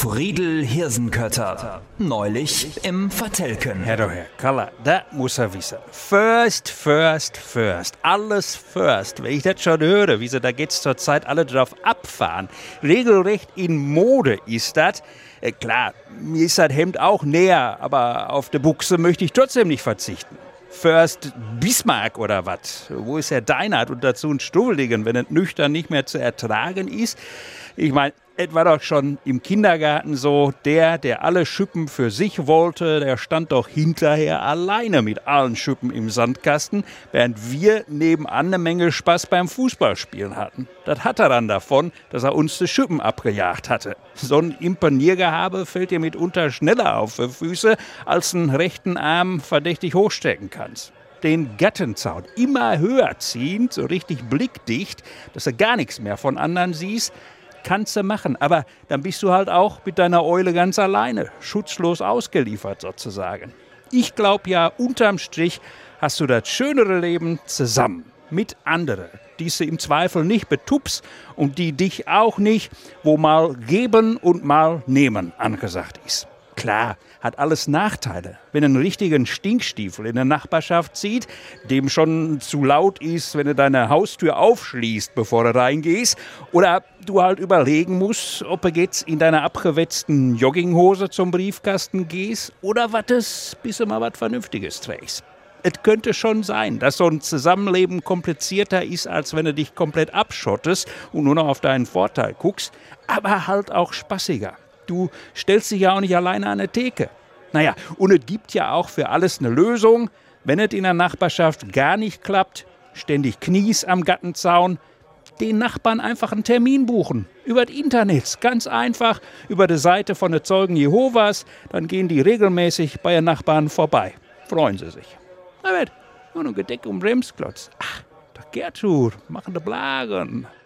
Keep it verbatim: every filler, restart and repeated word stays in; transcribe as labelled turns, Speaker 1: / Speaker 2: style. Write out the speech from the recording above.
Speaker 1: Friedel Hirsenkötter. Neulich im Vertelken.
Speaker 2: Herr doch, Herr Kaller, da muss er wissen. First, first, first. Alles first. Wenn ich das schon höre, wie sie da geht's zur Zeit alle drauf abfahren. Regelrecht in Mode ist das. Äh, klar, mir ist das Hemd auch näher, aber auf die Buchse möchte ich trotzdem nicht verzichten. First Bismarck oder was? Wo ist Herr Deinert und dazu ein Stubbeligen, wenn es nüchtern nicht mehr zu ertragen ist? Ich meine, es war doch schon im Kindergarten so, der, der alle Schüppen für sich wollte, der stand doch hinterher alleine mit allen Schüppen im Sandkasten, während wir nebenan eine Menge Spaß beim Fußballspielen hatten. Das hat er dann davon, dass er uns die Schüppen abgejagt hatte. So ein Imponiergehabe fällt dir mitunter schneller auf die Füße, als einen rechten Arm verdächtig hochstecken kannst. Den Gattenzaun immer höher ziehen, so richtig blickdicht, dass du gar nichts mehr von anderen siehst, kannst du machen, aber dann bist du halt auch mit deiner Eule ganz alleine, schutzlos ausgeliefert sozusagen. Ich glaube ja, unterm Strich hast du das schönere Leben zusammen mit anderen, die du im Zweifel nicht betupst und die dich auch nicht, wo mal geben und mal nehmen angesagt ist. Klar, hat alles Nachteile. Wenn ein richtigen Stinkstiefel in der Nachbarschaft zieht, dem schon zu laut ist, wenn du deine Haustür aufschließt, bevor du reingehst, oder du halt überlegen musst, ob du jetzt in deiner abgewetzten Jogginghose zum Briefkasten gehst oder wartest, bis du mal was Vernünftiges trägst. Es könnte schon sein, dass so ein Zusammenleben komplizierter ist, als wenn du dich komplett abschottest und nur noch auf deinen Vorteil guckst, aber halt auch spaßiger. Du stellst dich ja auch nicht alleine an der Theke. Naja, und es gibt ja auch für alles eine Lösung. Wenn es in der Nachbarschaft gar nicht klappt, ständig Knies am Gartenzaun, den Nachbarn einfach einen Termin buchen. Über das Internet, ganz einfach, über die Seite von den Zeugen Jehovas, dann gehen die regelmäßig bei ihren Nachbarn vorbei. Freuen sie sich. Na wird, nur ein Gedeck um Bremsklotz. Ach, doch Gertrud, machen die Blagen.